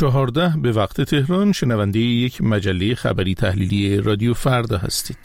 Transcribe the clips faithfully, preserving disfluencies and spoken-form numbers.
چهارده به وقت تهران شنونده یک مجله خبری تحلیلی رادیو فردا هستید.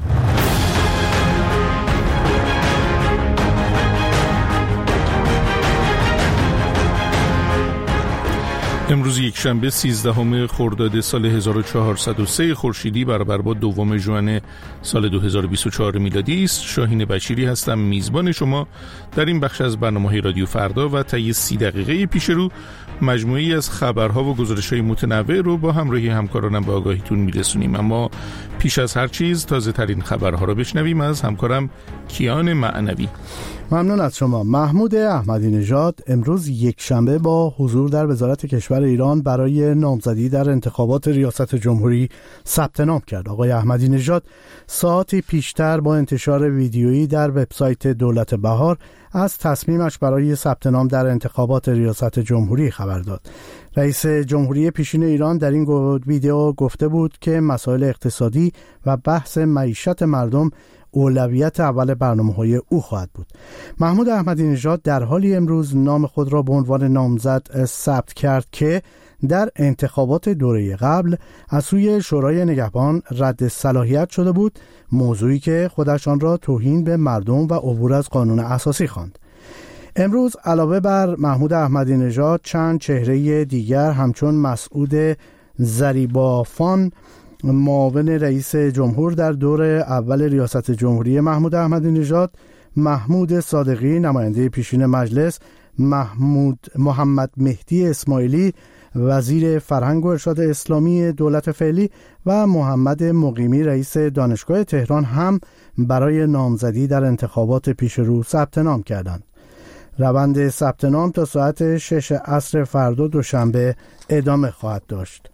امروز یک شنبه سیزدهم خرداد سال هزار و چهارصد و سه خورشیدی برابر با دوم ژوئن سال دو هزار و بیست و چهار میلادی است. شاهین بشیری هستم، میزبان شما در این بخش از برنامه‌های رادیو فردا و طی سی دقیقه پیش رو مجموعه‌ای از خبرها و گزارش‌های متنوع رو با همراهی همکارانم به آگاهیتون میرسونیم. اما پیش از هر چیز تازه ترین خبرها رو بشنویم از همکارم کیان معنوی. ممنون از شما. محمود احمدی نژاد امروز یک شنبه با حضور در وزارت کشور ایران برای نامزدی در انتخابات ریاست جمهوری ثبت نام کرد. آقای احمدی نژاد ساعتی پیشتر با انتشار ویدیویی در وبسایت دولت بهار از تصمیمش برای ثبت نام در انتخابات ریاست جمهوری خبر داد. رئیس جمهوری پیشین ایران در این ویدیو گفته بود که مسائل اقتصادی و بحث معیشت مردم اولویت اول برنامه‌های او خواهد بود. محمود احمدی نژاد در حالی امروز نام خود را به عنوان نامزد ثبت کرد که در انتخابات دوره قبل از سوی شورای نگهبان رد صلاحیت شده بود، موضوعی که خودش آن را توهین به مردم و عبور از قانون اساسی خواند. امروز علاوه بر محمود احمدی نژاد چند چهره دیگر همچون مسعود زریبافان معاون رئیس جمهور در دور اول ریاست جمهوری محمود احمدی نژاد، محمود صادقی نماینده پیشین مجلس، محمود محمد مهدی اسماعیلی وزیر فرهنگ و ارشاد اسلامی دولت فعلی و محمد مقیمی رئیس دانشگاه تهران هم برای نامزدی در انتخابات پیش رو ثبت نام کردند. روند ثبت نام تا ساعت شش عصر فردا دوشنبه ادامه خواهد داشت.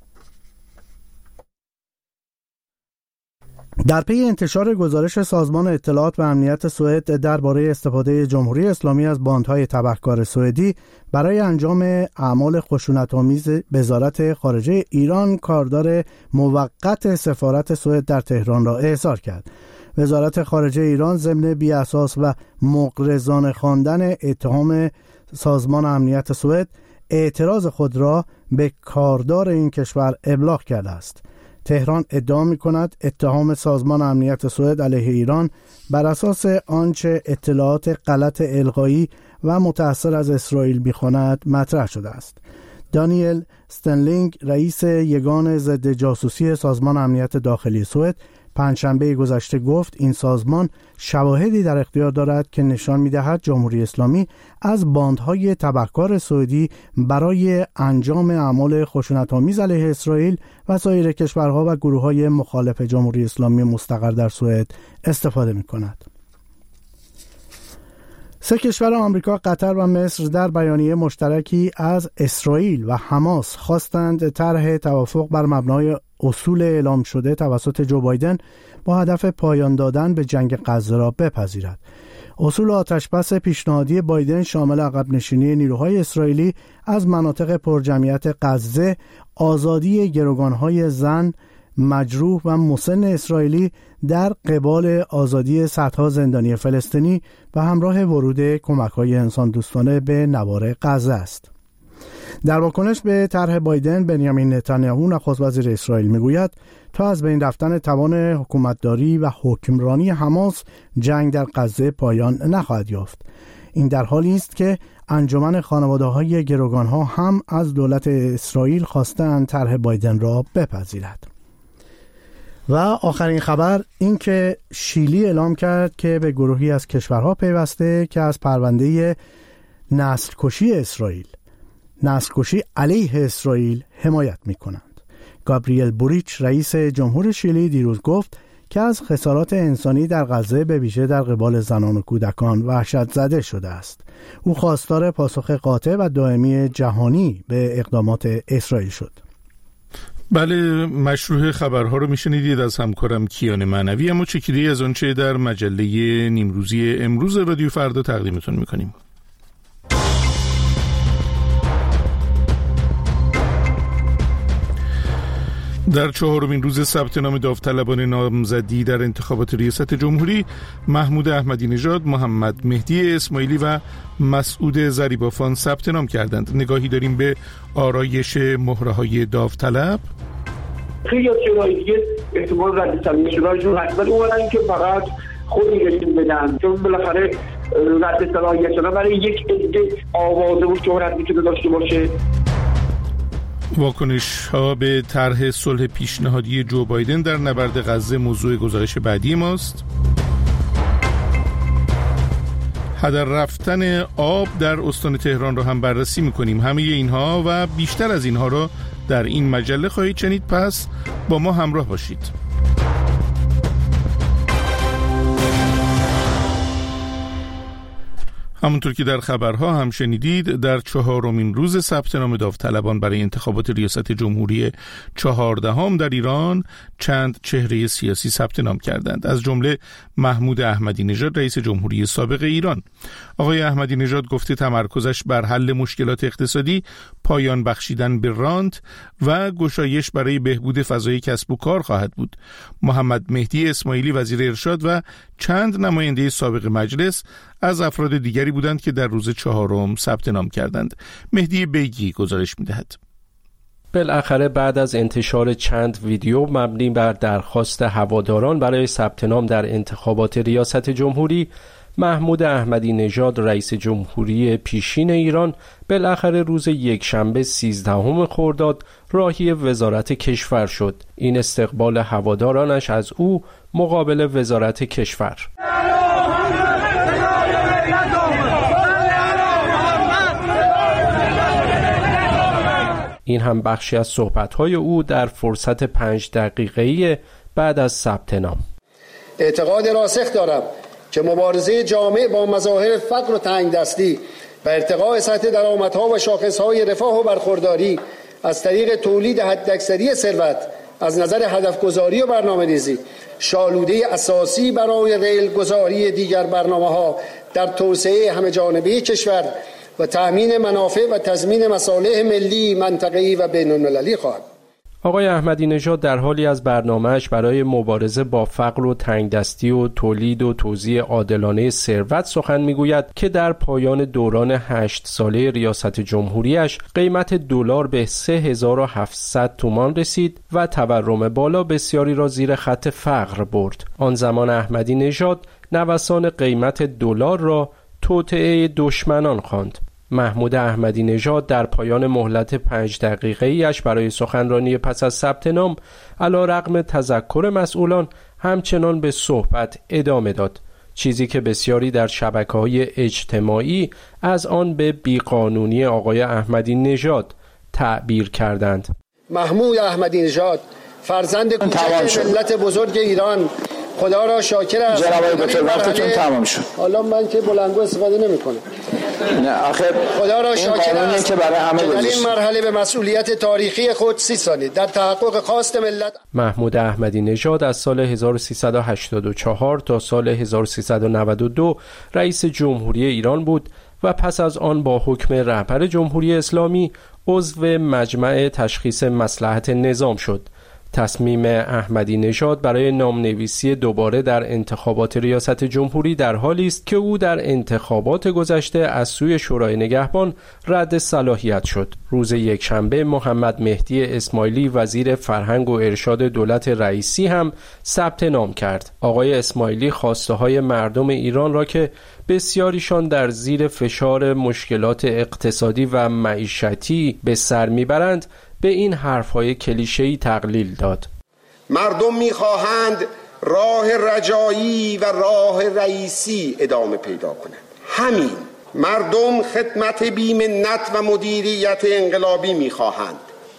در پی انتشار گزارش سازمان اطلاعات و امنیت سوئد درباره استفاده جمهوری اسلامی از باندهای تبهکار سوئدی برای انجام اعمال خشونت‌آمیز، وزارت خارجه ایران کاردار موقت سفارت سوئد در تهران را احضار کرد. وزارت خارجه ایران ضمن بی‌اساس و مغرضانه خواندن اتهام سازمان امنیت سوئد اعتراض خود را به کاردار این کشور ابلاغ کرده است. تهران ادعا می‌کند اتهام سازمان امنیت سوئد علیه ایران بر اساس آنچه اطلاعات غلط القایی و متأثر از اسرائیل می‌خواند مطرح شده است. دانیل استنلینگ رئیس یگان ضد جاسوسی سازمان امنیت داخلی سوئد پنجشنبه گذشته گفت این سازمان شواهدی در اختیار دارد که نشان می‌دهد جمهوری اسلامی از باندهای تبهکار سوئدی برای انجام اعمال خشونت‌آمیز علیه اسرائیل و سایر کشورها و گروه‌های مخالف جمهوری اسلامی مستقر در سوئد استفاده می‌کند. سه کشور آمریکا، قطر و مصر در بیانیه مشترکی از اسرائیل و حماس خواستند طرح توافق بر مبنای اصول اعلام شده توسط جو بایدن با هدف پایان دادن به جنگ غزه را بپذیرد. اصول آتشبس پیشنهادی بایدن شامل عقب نشینی نیروهای اسرائیلی از مناطق پرجمعیت غزه، آزادی گروگانهای زن، مجروح و مسن اسرائیلی در قبال آزادی صدها زندانی فلسطینی و همراه ورود کمک‌های انسان دوستانه به نوار غزه است. در واکنش به طرح بایدن، بنیامین نتانیاهو نخست وزیر اسرائیل میگوید تا از بین رفتن توان حکومتداری و حکمرانی حماس جنگ در غزه پایان نخواهد یافت. این در حالی است که انجمن خانواده‌های گروگانها هم از دولت اسرائیل خواستند طرح بایدن را بپذیرد. و آخرین خبر این که شیلی اعلام کرد که به گروهی از کشورها پیوسته که از پرونده نسل کشی اسرائیل نسل کشی علیه اسرائیل حمایت می کنند. گابریل بوریچ رئیس جمهور شیلی دیروز گفت که از خسارات انسانی در غزه به ویژه در قبال زنان و کودکان وحشت زده شده است. او خواستار پاسخ قاطع و دائمی جهانی به اقدامات اسرائیل شد. بله، مشروع خبرها رو میشنیدید از همکارم کیان معنوی. اما چکیده‌ای از آنچه در مجله نیمروزی امروز رادیو فردا تقدیمتون میکنیم. در چهارمین روز ثبت نام داوطلبان نامزدی در انتخابات ریاست جمهوری، محمود احمدی نژاد، محمد مهدی اسماعیلی و مسعود ضریبافان ثبت نام کردند. نگاهی داریم به آرایش مهره‌های داوطلب. خیلی از جاهای دیگه احتمال رد صلاحیت شدنشون هست، ولی اومدن که فقط خود نگهشون بدن، چون بالاخره رد صلاحیت شدن برای یک عده آوازه و شهرت میتونه داشته باشه. واکنش ها به طرح صلح پیشنهادی جو بایدن در نبرد غزه موضوع گزارش بعدی ماست. هدر رفتن آب در استان تهران را هم بررسی میکنیم. همه اینها و بیشتر از اینها را در این مجله خواهید شنید، پس با ما همراه باشید. همونطور که در خبرها هم شنیدید، در چهارمین روز ثبت نام داوطلبان برای انتخابات ریاست جمهوری چهاردهم در ایران چند چهره سیاسی ثبت نام کردند، از جمله محمود احمدی نژاد، رئیس جمهوری سابق ایران. آقای احمدی نژاد گفته تمرکزش بر حل مشکلات اقتصادی، پایان بخشیدن به رانت و گشایش برای بهبود فضای کسب و کار خواهد بود. محمد مهدی اسماعیلی، وزیر ارشاد و چند نماینده سابق مجلس از افراد دیگری بودند که در روز چهارم ثبت نام کردند. مهدی بیگی گزارش می‌دهد. بالاخره بعد از انتشار چند ویدیو مبنی بر درخواست هواداران برای ثبت نام در انتخابات ریاست جمهوری، محمود احمدی نژاد، رئیس جمهوری پیشین ایران، بالاخره روز یکشنبه سیزدهم خرداد راهی وزارت کشور شد. این استقبال هوادارانش از او مقابل وزارت کشور. این هم بخشی از صحبت‌های او در فرصت پنج دقیقه‌ای بعد از ثبت نام. اعتقاد راسخ دارم که مبارزه جامع با مظاهر فقر و تنگدستی و ارتقاء سطح درآمدها و شاخص‌های رفاه و برخورداری از طریق تولید حداکثری ثروت از نظر هدفگذاری و برنامه‌ریزی شالوده اساسی برای ریلگذاری دیگر برنامه‌ها در توسعه همه‌جانبه کشور و تأمین منافع و تضمین مصالح ملی، منطقه‌ای و بین‌المللی خواهد. آقای احمدی نژاد در حالی از برنامه‌اش برای مبارزه با فقر و تنگدستی و تولید و توزیع عادلانه ثروت سخن میگوید که در پایان دوران هشت ساله ریاست جمهوریش قیمت دلار به سه هزار و هفتصد تومان رسید و تورم بالا بسیاری را زیر خط فقر برد. آن زمان احمدی نژاد نوسان قیمت دلار را توطئه دشمنان خواند. محمود احمدی نژاد در پایان مهلت پنج دقیقه‌ای اش برای سخنرانی پس از ثبت نام علی رغم تذکر مسئولان همچنان به صحبت ادامه داد، چیزی که بسیاری در شبکه‌های اجتماعی از آن به بیقانونی آقای احمدی نژاد تعبیر کردند. محمود احمدی نژاد فرزند کوچک ملت بزرگ ایران، خدا را شاکر است. جناب دکتر وقتتون تمام شد. حالا من که بلندگو استفاده نمی‌کنم. نه آخه خدا را شاکر است که برای همه در این مرحله به مسئولیت تاریخی خود سی سالی در تحقق خواست ملت. محمود احمدی نژاد از سال هزار و سیصد و هشتاد و چهار تا سال هزار و سیصد و نود و دو رئیس جمهوری ایران بود و پس از آن با حکم رهبر جمهوری اسلامی عضو مجمع تشخیص مصلحت نظام شد. تصمیم احمدی نژاد برای نامنویسی دوباره در انتخابات ریاست جمهوری در حالی است که او در انتخابات گذشته از سوی شورای نگهبان رد صلاحیت شد. روز یکشنبه محمد مهدی اسماعیلی، وزیر فرهنگ و ارشاد دولت رئیسی، هم ثبت نام کرد. آقای اسماعیلی خواسته های مردم ایران را که بسیاریشان در زیر فشار مشکلات اقتصادی و معیشتی به سر میبرند به این حرف‌های کلیشه‌ای تقلیل داد. مردم می‌خواهند راه رجایی و راه رئیسی ادامه پیدا کنند. همین. مردم خدمت بی‌منت و مدیریت انقلابی می‌خواهند.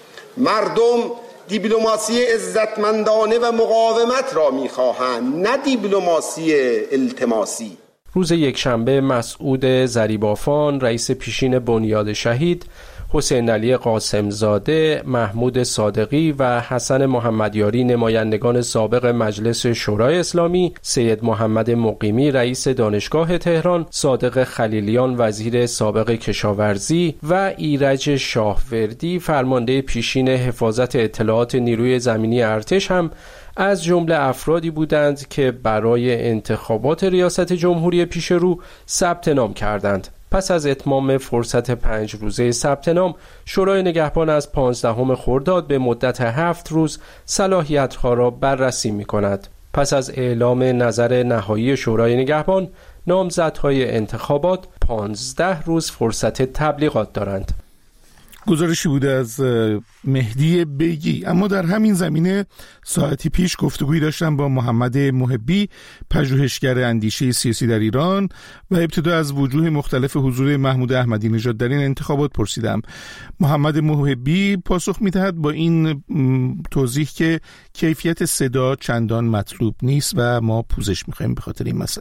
مردم دیپلماسی عزتمندانه و مقاومت را می‌خواهند، نه دیپلماسی التماسی. روز یکشنبه مسعود ضریبافان، رئیس پیشین بنیاد شهید، حسین علی قاسمزاده، محمود صادقی و حسن محمدیاری نمایندگان سابق مجلس شورای اسلامی، سید محمد مقیمی رئیس دانشگاه تهران، صادق خلیلیان وزیر سابق کشاورزی و ایرج شاهوردی فرمانده پیشین حفاظت اطلاعات نیروی زمینی ارتش هم از جمله افرادی بودند که برای انتخابات ریاست جمهوری پیش رو ثبت نام کردند. پس از اتمام فرصت پنج روزه ثبت نام، شورای نگهبان از پانزدهم خرداد به مدت هفت روز صلاحیت‌ها را بررسی می‌کند. پس از اعلام نظر نهایی شورای نگهبان، نامزدهای انتخابات پانزده روز فرصت تبلیغات دارند. گزارشی بوده از مهدی بیگی. اما در همین زمینه ساعتی پیش گفتگویی داشتم با محمد محبی، پژوهشگر اندیشه سیاسی در ایران، و ابتدا از وجوه مختلف حضور محمود احمدی نژاد در این انتخابات پرسیدم. محمد محبی پاسخ می‌دهد با این توضیح که کیفیت صدا چندان مطلوب نیست و ما پوزش می‌خوایم به خاطر این مسئله.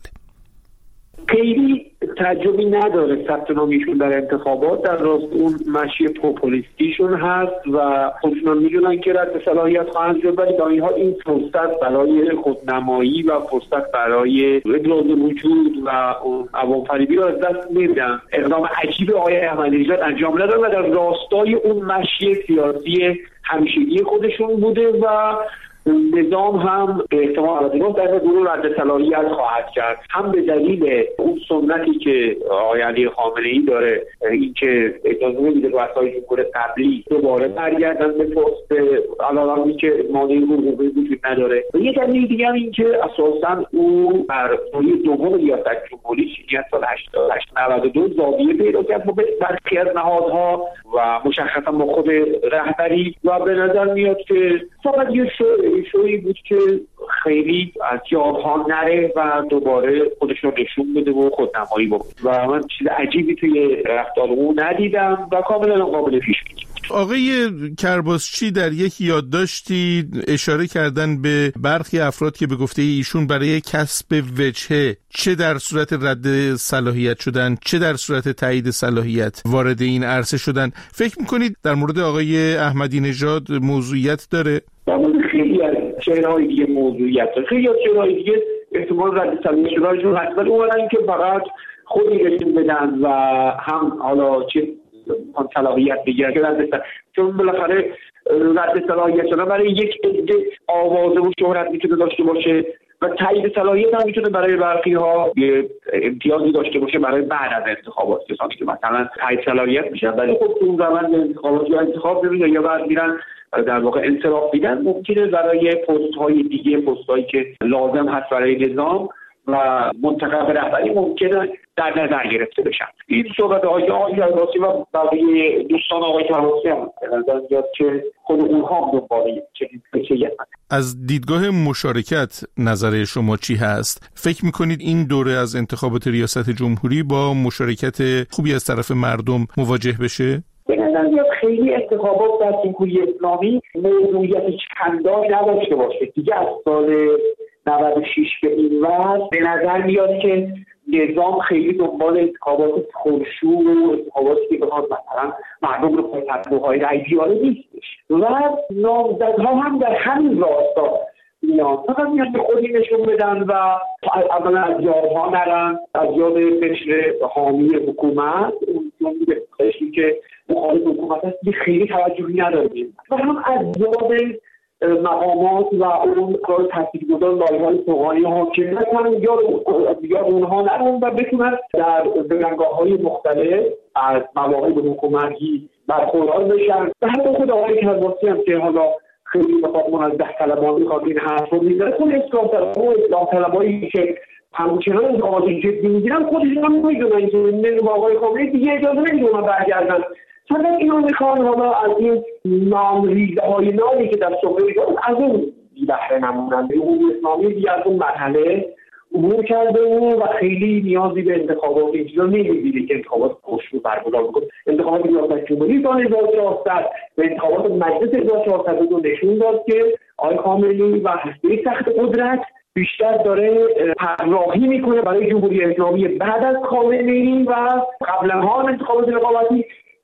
خیلی تعجبی نداره ثبت نامیشون در انتخابات، در راست اون مشی پوپولیستیشون هست و خودشون میدونن که رد صلاحیت خواهند شد، ولی با این حال این فرصت برای خودنمایی و فرصت برای ابراز وجود و عوام فریبی رو از دست نمیدن. اقدام عجیب آقای احمدی نژاد انجام ندادن و در راستای اون مشی سیاسی همیشگی خودشون بوده و نظام هم به احتمال البته در گروه رد صلاحیت خواهد کرد، هم به دلیل اون سنتی که آقای علی خامنه‌ای داره، اینکه اجازه نمیده رؤسای جمهور قبلی دوباره برگردن به پست علاوه که مانعی حقوقی وجود نداره. و یه دلیل دیگه هم این که اساساً او بر دوره دوم ریاست جمهوری چینی سال هشتاد و هشت نود و دو زاویه پیدا کرد با برخی از نهادها و مشخصا با خود رهبری و به نظر میاد که فقط یه شویی بود که خیلی از یادها نره و دوباره خودش رو نشون بده و خودنمایی بکنه و من چیز عجیبی توی رفتار او ندیدم و کاملا قابل پیش بینی. آقای کرباسچی در یک یادداشتی اشاره کردن به برخی افراد که به گفته ایشون برای کسب وجهه چه در صورت رد صلاحیت شدن چه در صورت تایید صلاحیت وارد این عرصه شدن. فکر میکنید در مورد آقای احمدی نژاد موضوعیت داره؟ در مورد خیلی از چهره‌های دیگه موضوعیت داره. خیلی از چهره‌های دیگه احتمال رد صلاحیت شدنشون هست، ولی اومدن که فقط خودی نشون بدن و هم حالا چه آن صلاحیت بگیرن که رد، چون بالاخره رد صلاحیت شدن برای یک عده آوازه و شهرت میتونه داشته باشه و تایید صلاحیت هم میتونه برای برخی ها امتیازی داشته باشه برای بعد از انتخابات، کسانی که مثلا تایید صلاحیت میشن ولی خب تو اون روند انتخابات یا انتخاب نمیدن یا بعد میرن در واقع انصراف میدن، ممکنه برای پست های دیگه، پست هایی که لازم هست برای نظام و منتخب رهبری ممکنه در نظر گرفته بشن. این صحبت آقای کرباسچی و بقیه دوستان آقای کرباسچی هم به نظر میاد که خود اونها هم دنباله چنین فکریه. از دیدگاه مشارکت نظر شما چی هست؟ فکر میکنید این دوره از انتخابات ریاست جمهوری با مشارکت خوبی از طرف مردم مواجه بشه؟ به نظر میاد خیلی انتخابات در جمهوری اسلامی موضوعیت چندانی نداشته باشه. دیگه از سال نود و شش به این وقت به نظر میاد که نظام خیلی دنبال انتخابات پرشور و انتخاباتی که بخواد مثلا مردم رو پای پرتوهای رأی بیاره نیستش و نامزدها هم در همین راستا میان، فقط میان به خودی نشون بدن و اولا از یادها نرن، از یاد بشر حامی حکومت اون میگه خیلی که مخالف حکومت هست خیلی توجهی نداریم و هم از یاد مقامات و اون کار تاثیرگذار لایه‌های سوغانی حاکمیت هم یاد اونها نرون و بتونن در بنگاه‌های مختلف از مواقع حکومتی برخوردار بشن. و حتی خود آقای کرباسچی هم که حالا خیلی بخواد منزه طلبانه میخواد این حرف رو میزنه، خود اصلاح طلب و اصلاح طلبایی که همچنان انتخابات جدی میگیرن خودشون هم میدونن که نظام آقای خامنه‌ای دیگه اجازه نمیدونن برگردن، فقط اینا میخوان حالا از این نام ریزه های نامی که در صحبه از اون بی بهره نمونن. اون اسلامی دیگه از اون مرحله عبور کرده و خیلی نیازی به انتخابات اینجا نمیبینه که انتخابات خوشبو برگزار بکنه. انتخابات ریاست جمهوری سال هزار و چهارصد و انتخابات مجلس هزار و چهارصد رو نشون داد که آقای خامنه‌ای و هسته سخت قدرت بیشتر داره طراحی میکنه برای جمهوری اسلامی بعد از خامنه‌ای و قبلا ها انتخابات رقابتی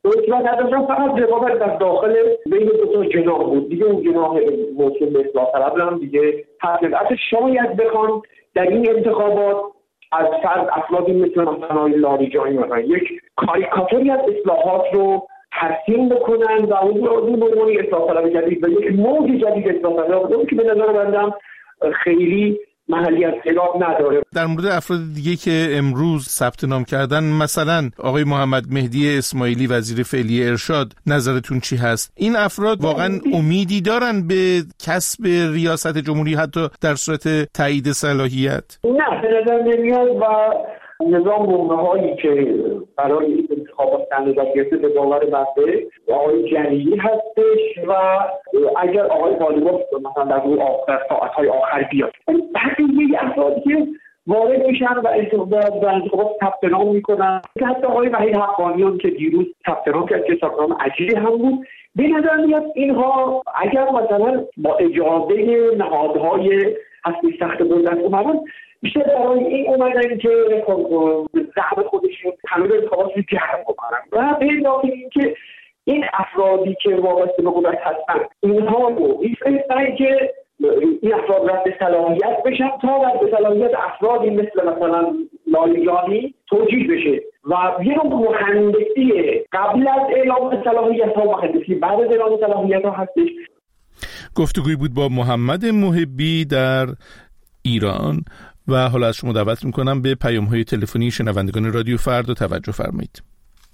رتبت نداشتن، فقط رقابت از داخل بین دو تا جناح بود دیگه. اون جناح موسوم به اصلاح طلب هم دیگه حتی شاید بخوان در این انتخابات از فرد افرادی مثل مثلا لاریجانی مثلا یک کاریکاتوری از اصلاحات رو ترسیم بکنن و اون رو به عنوان اصلاح طلب جدید و یک موج جدید اصلاح طلب بود که به نظر بندم خیلی محلی از خلاف نداره. در مورد افراد دیگه که امروز ثبت نام کردن، مثلا آقای محمد مهدی اسماعیلی وزیر فعلی ارشاد، نظرتون چی هست؟ این افراد واقعا امیدی دارن به کسب ریاست جمهوری حتی در صورت تایید صلاحیت؟ نه، به نظر نمیاد و نظام برنامه‌هایی که برای این انتخابات کاندیدات گرفته به باور بنده آقای جلیلی هستش و اگر آقای طالبان مثلا در روی آخر ساعت‌های آخر بیاد، بقیه افرادی که وارد میشن و انتخابات ثبت نام میکنن که حتی آقای وحید حقانیان که دیروز ثبت نام کرد که ثبت نام عجیبی هم بود، به نظر میاد اینها اگر مثلا با اجازه نهادهای هستی سخت قدرت اومدن بیشتر برای این اومدن که زعم خودشون همه انتخابات رو جمع بکنن و به اضافه اینکه این افرادی که وابسته به قدرت هستن اینها رو میفرستن که این افراد رد صلاحیت بشن تا رد صلاحیت افرادی مثل مثلا لاریجانی توجیه بشه و یه نوع مهندسی قبل از اعلام صلاحیت ها و مهندسی بعد از اعلام صلاحیت ها هستش. گفتگوی بود با محمد محبی در ایران و حالا از شما دعوت میکنم به پیام‌های تلفنی شنوندگان رادیو فردا توجه فرمایید.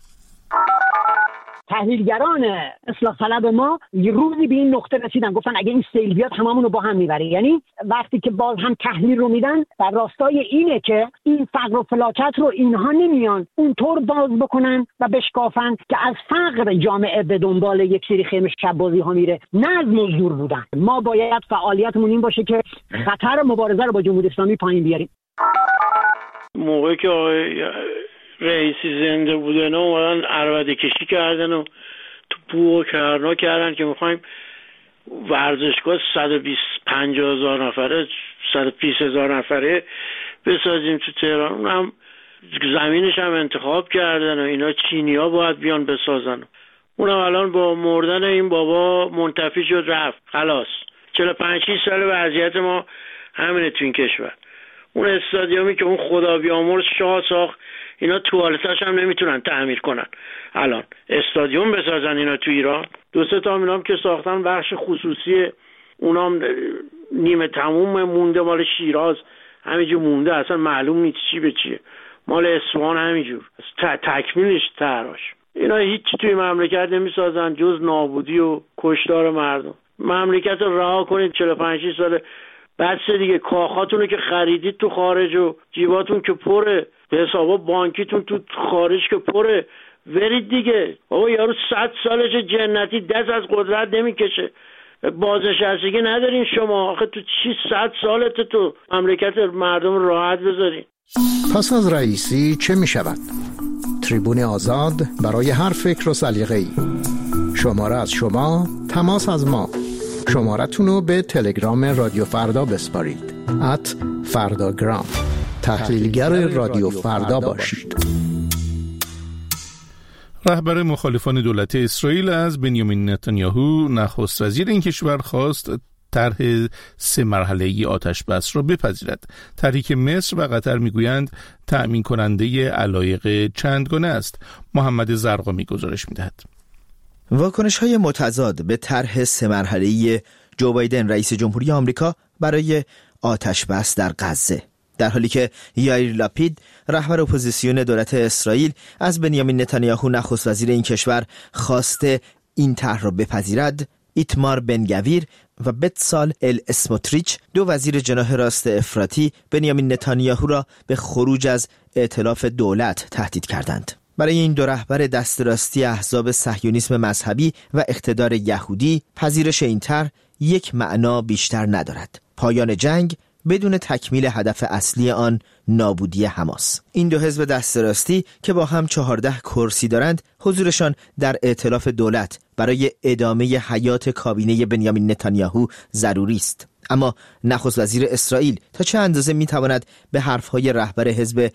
تحلیلگران اصلاح طلب ما یه روزی به این نقطه رسیدن، گفتن اگه این سیل بیاد هممون رو با هم میبره. یعنی وقتی که باز هم تحلیل رو میدن در راستای اینه که این فقر و فلاکت رو اینها نمیان اونطور باز بکنن و بشکافن که از فقر جامعه به دنبال یک سری خیمه شب بازی ها میره، نه از مزدور بودن. ما باید فعالیتمون این باشه که خطر مبارزه رو با جمهوری اسلامی پایین بیاریم. موقعی که آقای رئیسی زنده بودن و اومدن عربده کشی کردن و تو بو و کرنا کردن که میخوایم ورزشگاه صد و بیست پنجاه هزار نفره صد و بیست هزار نفره بسازیم تو تهران. اونم زمینش هم انتخاب کردن و اینا چینی‌ها باید بیان بسازن. اونم الان با مردن این بابا منتفی شد رفت خلاص. چهل و پنج سال وضعیت ما همینه تو این کشور. اون استادیومی که اون خدا بیامرز شاه ساخت اینا توالتاش هم نمیتونن تعمیر کنن. الان استادیوم بسازن اینا تو ایران. دو سه تا اینام که ساختن بخش خصوصی، اونام نیمه تموم مونده، مال شیراز همینجور مونده، اصلا معلوم نیست چی به چیه. مال اصفهان همینجور تکمیلش طراش. اینا هیچ توی مملکت نمیسازن جز نابودی و کشتار مردم. مملکت رو رها کنید چهل و پنج سال بعد سه دیگه کاخاتونو که خریدید تو خارج و جیباتون که پره، به حسابا بانکیتون تو خارج که پره، ورید دیگه. بابا یارو صد سالش جنتی دست از قدرت نمیکشه، بازنشستگی ندارین شما. آخه تو چی صد سالت تو مملکت مردم راحت بذارین؟ پس از رئیسی چه می شود؟ تریبون آزاد برای هر فکر و سلیقه‌ای. شماره از شما، تماس از ما. شمارتون رو به تلگرام رادیو فردا بسپارید. ات فرداگرام. تحلیلگر رادیو فردا باشید. رهبر مخالفان دولت اسرائیل از بنیامین نتانیاهو، نخست وزیر این کشور، خواست طرح سه مرحله‌ای آتش بس را بپذیرد. طرحی که مصر و قطر میگویند تأمین کننده علایق چندگانه است. محمد زرقامی گزارش میدهد. واکنش‌های متضاد به طرح سه مرحله‌ای جو بایدن رئیس جمهوری آمریکا برای آتش بس در غزه، در حالی که یائیر لاپید رهبر اپوزیسیون دولت اسرائیل از بنیامین نتانیاهو نخست وزیر این کشور خواسته این طرح را بپذیرد، ایتمار بن گویر و بتسال ال اسموتریچ دو وزیر جناح راست افراطی بنیامین نتانیاهو را به خروج از ائتلاف دولت تهدید کردند. برای این دو رهبر دست راستی احزاب صهیونیسم مذهبی و اقتدار یهودی پذیرش این طرح یک معنا بیشتر ندارد: پایان جنگ بدون تکمیل هدف اصلی آن، نابودی حماس. این دو حزب دست راستی که با هم چهارده کرسی دارند، حضورشان در ائتلاف دولت برای ادامه حیات کابینه بنیامین نتانیاهو ضروری است. اما نخست وزیر اسرائیل تا چه اندازه میتواند به حرفهای رهبر حزب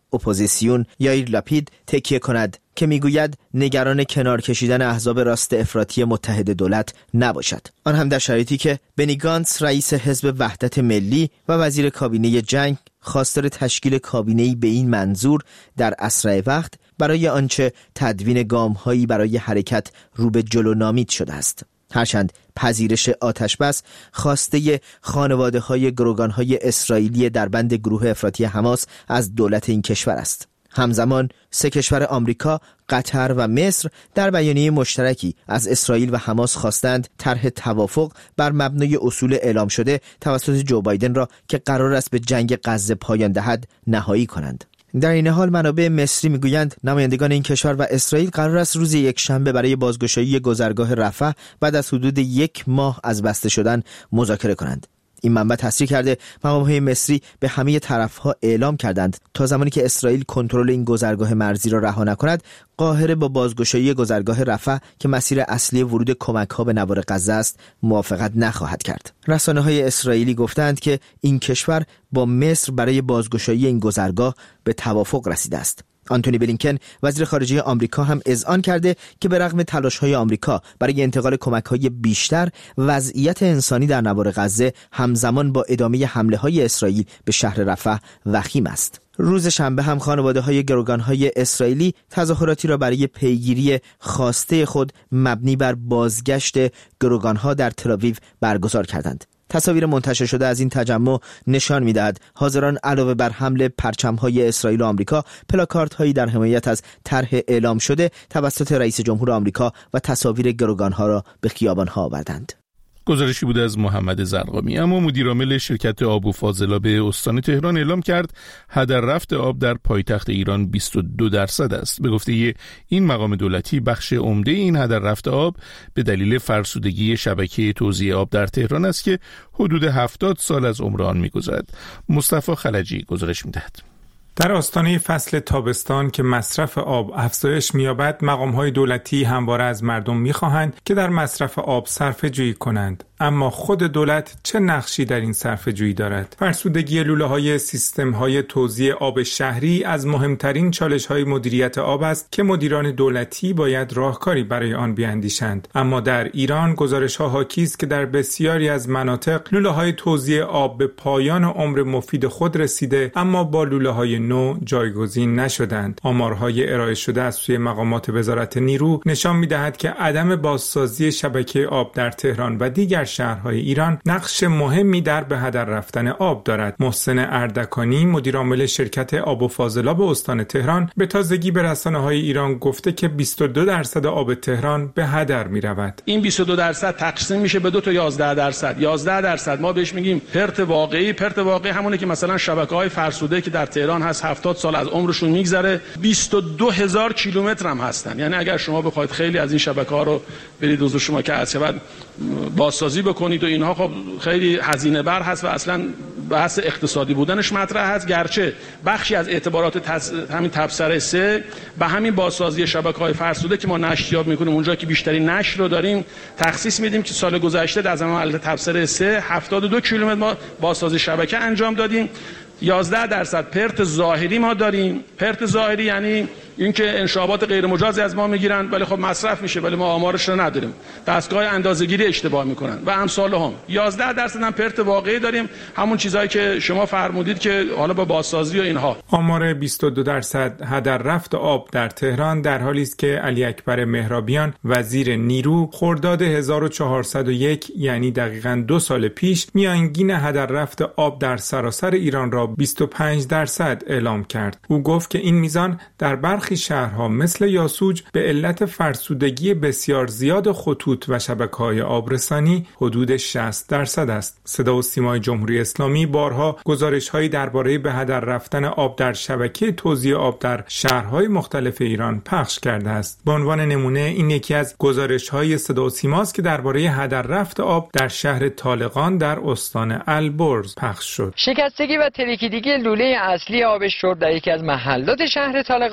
اپوزیسیون یائیر لاپید تکیه کند که میگوید نگران کنار کشیدن احزاب راست افراطی متحد دولت نباشد. آن هم در شرایطی که بنی گانتس رئیس حزب وحدت ملی و وزیر کابینه جنگ خواستار تشکیل کابینه‌ای به این منظور در اسرع وقت برای آنچه تدوین گام‌هایی برای حرکت رو به جلو نامید شده است. هرچند پذیرش آتشبس خواسته خانواده‌های گروگان‌های اسرائیلی در بند گروه افراطی حماس از دولت این کشور است. همزمان سه کشور آمریکا، قطر و مصر در بیانیه مشترکی از اسرائیل و حماس خواستند طرح توافق بر مبنای اصول اعلام شده توسط جو بایدن را که قرار است به جنگ غزه پایان دهد نهایی کنند. در این حال منابع مصری میگویند نمایندگان این کشور و اسرائیل قرار است روز یک شنبه برای بازگشایی گذرگاه رفح بعد از حدود یک ماه از بسته شدن مذاکره کنند. این منبع تصریح کرده مقام‌های مصری به همه طرف‌ها اعلام کردند تا زمانی که اسرائیل کنترل این گذرگاه مرزی را رها نکند، قاهره با بازگشایی گذرگاه رفح که مسیر اصلی ورود کمک‌ها به نوار غزه است موافقت نخواهد کرد. رسانه‌های اسرائیلی گفتند که این کشور با مصر برای بازگشایی این گذرگاه به توافق رسیده است. آنتونی بلینکن وزیر خارجه آمریکا هم اذعان کرده که به رغم تلاش‌های آمریکا برای انتقال کمک‌های بیشتر، وضعیت انسانی در نوار غزه همزمان با ادامه حمله‌های اسرائیل به شهر رفح وخیم است. روز شنبه هم خانواده‌های گروگان‌های اسرائیلی تظاهراتی را برای پیگیری خواسته خود مبنی بر بازگشت گروگان‌ها در تل‌آویو برگزار کردند. تصاویر منتشر شده از این تجمع نشان می‌دهد حاضران علاوه بر حمل پرچم‌های اسرائیل و آمریکا، پلاکاردهایی در حمایت از طرح اعلام شده توسط رئیس جمهور آمریکا و تصاویر گروگان‌ها را به خیابان‌ها آوردند. گزارشی بوده از محمد زرقامی. اما مدیرعامل شرکت آب و فاضلاب استان تهران اعلام کرد هدر رفت آب در پایتخت ایران بیست و دو درصد است. به گفته این مقام دولتی بخش عمده این هدر رفت آب به دلیل فرسودگی شبکه توزیع آب در تهران است که حدود هفتاد سال از عمر آن می‌گذرد. مصطفی خلجی گزارش می‌دهد. در آستانه فصل تابستان که مصرف آب افزایش می‌یابد، مقام‌های دولتی همواره از مردم می‌خواهند که در مصرف آب صرفه‌جویی کنند. اما خود دولت چه نقشی در این صرفه‌جویی دارد؟ فرسودگی لوله‌های سیستم‌های توزیع آب شهری از مهمترین چالش‌های مدیریت آب است که مدیران دولتی باید راهکاری برای آن بیاندیشند. اما در ایران گزارش‌ها حاکی است که در بسیاری از مناطق لوله‌های توزیع آب به پایان عمر مفید خود رسیده، اما با لوله‌های نو جایگزین نشدند. آمارهای ارائه شده از سوی مقامات وزارت نیرو نشان می‌دهد که عدم بازسازی شبکه آب در تهران و دیگر شهرهای ایران نقش مهمی در به هدر رفتن آب دارد. محسن اردکانی مدیرعامل شرکت آب و فاضلاب استان تهران به تازگی به رسانه‌های ایران گفته که بیست و دو درصد آب تهران به هدر می‌رود. این بیست و دو درصد تقسیم میشه به دو تا یازده درصد. یازده درصد ما بهش میگیم پرت واقعی. پرت واقعی همونه که مثلا شبکه‌های فرسوده که در تهران هست هفتاد سال از عمرشون میگذره، بیست و دو هزار کیلومتر هم هستن. یعنی اگر شما بخواید خیلی از این شبکه‌ها رو برید حضور شما که از بعد بازسازی بکنید و اینها، خب خیلی هزینه بر هست و اصلا بحث اقتصادی بودنش مطرح هست، گرچه بخشی از اعتبارات تز... همین تبصره سه به همین بازسازی شبکه‌های فرسوده که ما نشریاب میکنیم اونجا که بیشتری نشر رو داریم تخصیص میدیم که سال گذشته در زمان تبصره سه هفتاد و دو کیلومتر ما بازسازی شبکه انجام دادیم. یازده درصد پرت ظاهری ما داریم. پرت ظاهری یعنی اینکه انشابات غیر مجازی از ما میگیرن ولی خب مصرف میشه ولی ما آمارش رو نداریم، دستگاه اندازه‌گیری اشتباه میکنن و امثال هم. یازده درصد هم پرت واقعی داریم، همون چیزایی که شما فرمودید که حالا با بازسازی و اینها. آمار بیست و دو درصد هدر رفت آب در تهران در حالی است که علی اکبر مهرابیان وزیر نیرو خرداد هزار و چهارصد و یک یعنی دقیقاً دو سال پیش میانگین هدر رفت آب در سراسر ایران را بیست و پنج درصد اعلام کرد. او گفت که این میزان در برخی شهرها مثل یاسوج به علت فرسودگی بسیار زیاد خطوط و شبکه‌های آبرسانی حدود شصت درصد است. صدا و سیمای جمهوری اسلامی بارها گزارش‌هایی درباره به هدر رفتن آب در شبکه توزیع آب در شهرهای مختلف ایران پخش کرده است. به عنوان نمونه این یکی از گزارش‌های صدا و سیماست که درباره هدر رفت آب در شهر طالقان در استان البرز پخش شد. شکستگی و ترکیدگی لوله اصلی آب شرب در یکی از محلات شهر طالقان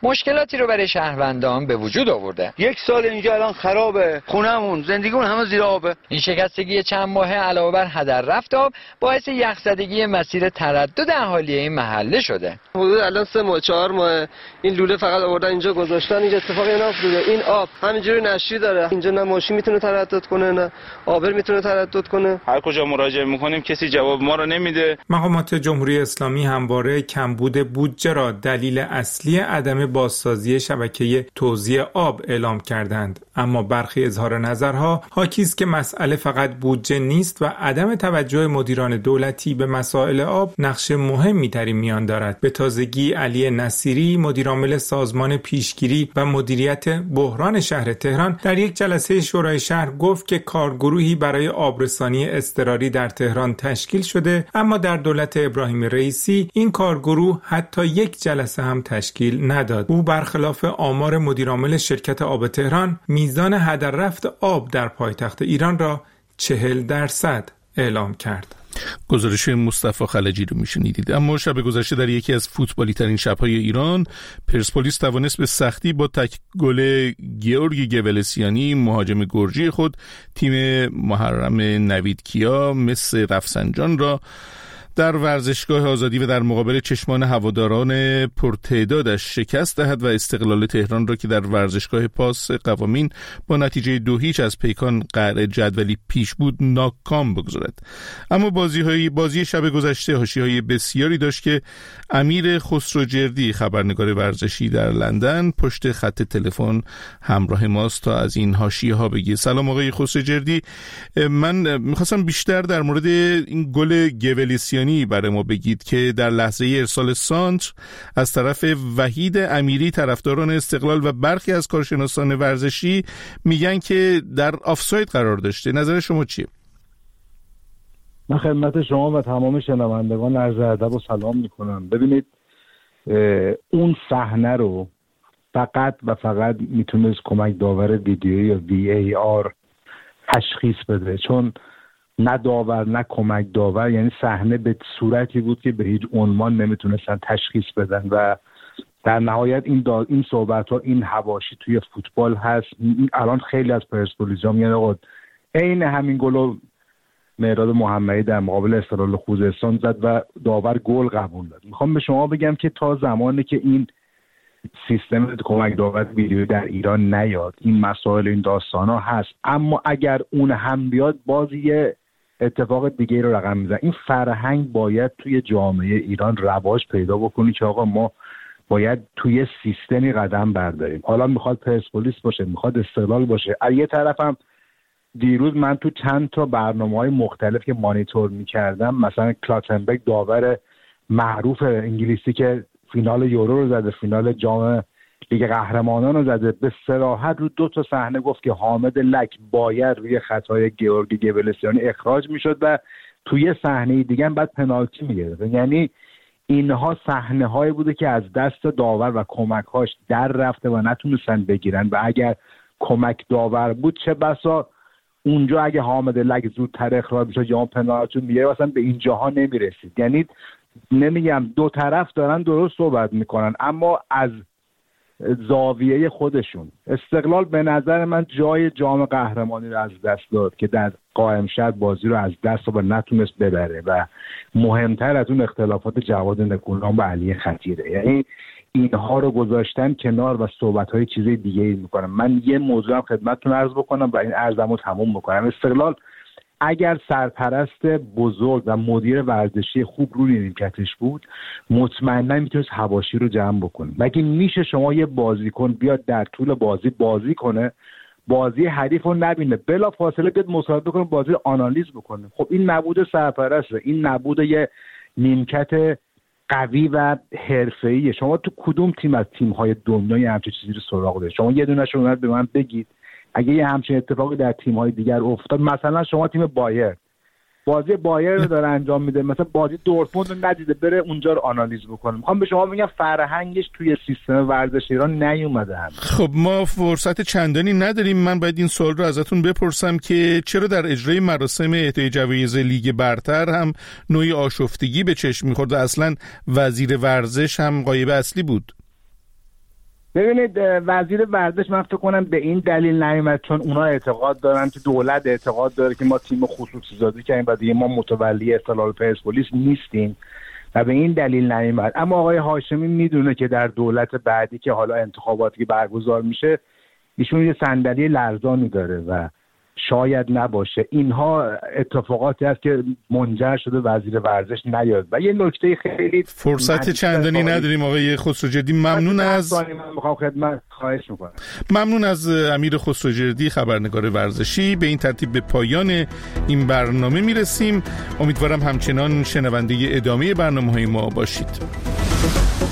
مشکلاتی رو برای شهروندان به وجود آورده. یک سال اینجا الان خرابه، خونمون، زندگیمون همه زیر آبه. این شکستگی چند ماهه علاوه بر هدر رفت آب باعث یخزدگی مسیر تردد اهالی این محله شده. حدود الان سه ماه چهار ماه این لوله فقط آوردن اینجا گذاشتن، اینجا اتفاقی نیفتاده. این آب همینجوری نشری داره، اینجا نه ماشین میتونه تردد کنه نه آبر میتونه تردد کنه. هر کجا مراجعه میکنیم کسی جواب ما رو نمیده. مقامات جمهوری اسلامی همواره کمبود بودجه را دلیل اصلی عدم بازسازی شبکه توزیع آب اعلام کردند، اما برخی اظهار نظرها حاکی است که مسئله فقط بودجه نیست و عدم توجه مدیران دولتی به مسائل آب نقش مهمی در این میان دارد. به تازگی علی نصیری مدیرعامل سازمان پیشگیری و مدیریت بحران شهر تهران در یک جلسه شورای شهر گفت که کارگروهی برای آبرسانی اضطراری در تهران تشکیل شده، اما در دولت ابراهیم رئیسی این کارگروه حتی یک جلسه هم تشکیل نداد. او برخلاف آمار مدیرعامل شرکت آب تهران میزان هدر رفت آب در پایتخت ایران را چهل درصد اعلام کرد. گزارش مصطفی خلجی رو میشنیدید. اما شب گذشته در یکی از فوتبالی ترین شب‌های ایران پرسپولیس توانست به سختی با تک گل گیورگی گولسیانی مهاجم گرجی خود تیم محرم نوید کیا مس رفسنجان را در ورزشگاه آزادی و در مقابل چشمان هواداران پرتعدادش شکست دهد و استقلال تهران را که در ورزشگاه پاس قوامین با نتیجه دو هیچ از پیکان قرعه جدولی پیش بود ناکام بگذارد. اما بازی های بازی شب گذشته حاشیه‌های بسیاری داشت که امیر خسروجردی خبرنگار ورزشی در لندن پشت خط تلفن همراه ماست تا از این حاشیه‌ها بگه. سلام آقای خسروجردی، من می‌خواستم بیشتر در مورد این گل گولسیانی برای ما بگید که در لحظه ارسال سانتر از طرف وحید امیری طرفداران استقلال و برخی از کارشناسان ورزشی میگن که در آفساید قرار داشته. نظر شما چیه؟ من خدمت شما و تمام شنوندگان عرض ادب و سلام میکنم. ببینید اون صحنه رو فقط و فقط میتونست کمک داور ویدیویی یا وی ای آر تشخیص بده، چون نه داور نه کمک داور، یعنی صحنه به صورتی بود که به هیچ عنوان نمیتونستن تشخیص بدن و در نهایت این دا این صحبت ها این حواشی توی فوتبال هست. الان خیلی از پرسپولیس‌ها میگن آقا عین همین گلو مهراد محمدی در مقابل استقلال خوزستان زد و داور گل قبول داد. میخوام به شما بگم که تا زمانی که این سیستم کمک داور ویدیو در ایران نیاد این مسائل این داستان ها هست، اما اگر اون هم بیاد بازی اتفاق دیگه رو رقم میزن. این فرهنگ باید توی جامعه ایران رواج پیدا بکنی که آقا ما باید توی سیستمی قدم برداریم. حالا میخواد پرسپولیس باشه، میخواد استقلال باشه. از یه طرفم دیروز من تو چند تا برنامه‌های مختلف که مانیتور میکردم، مثلا کلاتنبرگ داور معروف انگلیسی که فینال یورو رو زده، فینال جام لیگ قهرمانان رو زده، به صراحت رو دو تا صحنه گفت که حامد لک باید روی خطای گیورگی گولسیانی اخراج میشد و توی صحنه دیگه هم بعد پنالتی میگرفت. یعنی اینها صحنه هایی بوده که از دست داور و کمک‌هاش در رفته و نتونستن بگیرن و اگر کمک داور بود چه بسا اونجا اگه حامد لک زودتر اخراج میشد یا پنالتی میگرفت اصلا به اینجاها نمیرسید. یعنی نمیگم دو طرف دارن درست صحبت میکنن، اما از زاویه خودشون. استقلال به نظر من جای جام قهرمانی رو از دست داد که در قائم شهر بازی رو از دست و نتونست ببره و مهمتر از اون اختلافات جواد نکونام و علی خطیره. یعنی اینها رو گذاشتن کنار و صحبت‌های چیزای دیگه‌ای میکنن. من یه موضوع هم خدمتتون عرض بکنم و این عرضمو تموم بکنم. استقلال اگر سرپرست بزرگ و مدیر ورزشی خوب روی نیمکتش بود مطمئنا میتونست حواشی رو جمع بکنه. مگه میشه شما یه بازیکن بیاد در طول بازی بازی کنه، بازی حریف رو نبینه، بلا فاصله بیاد مصاحبه کنه، بازی رو آنالیز بکنه؟ خب این نبود سرپرسته، این نبود یه نیمکت قوی و حرفه‌ایه. شما تو کدوم تیم از تیم‌های دنیای همچین چیزی رو سراغ دارید؟ شما یه دونه‌شون رو به من بگید. اگه یه همچین اتفاقی در تیم‌های دیگر افتاد، مثلا شما تیم بایر بازی بایر رو داره انجام میده، مثلا بازی دورتموند رو ندیده بره اونجا رو آنالیز بکنه. میخوام به شما بگم فرهنگش توی سیستم ورزش ایران نیومده هم. خب ما فرصت چندانی نداریم. من باید این سوال رو ازتون بپرسم که چرا در اجرای مراسم اهدای جوایز لیگ برتر هم نوعی آشفتگی به چشم می‌خورد و اصلا وزیر ورزش هم غایب اصلی بود؟ ببینید وزیر ورزش من فکر کنم به این دلیل نیومد چون اونا اعتقاد دارن که دولت اعتقاد داره که ما تیم خصوصی سازی کردیم و دیگه ما متولی استقلال پرسپولیس نیستیم و به این دلیل نیومد. اما آقای هاشمی میدونه که در دولت بعدی که حالا انتخاباتی برگزار میشه ایشون یه صندلی لرزانی داره و شاید نباشه. اینها اتفاقاتی هست که منجر شده وزیر ورزش نیاد. و یه نکته خیلی فرصت چندانی نداریم آقای خسروجردی. ممنون از من میخوام خدمت خواهش میکنم. ممنون از امیر خسروجردی خبرنگار ورزشی. به این ترتیب به پایان این برنامه میرسیم. امیدوارم همچنان شنونده ادامه برنامه‌های ما باشید.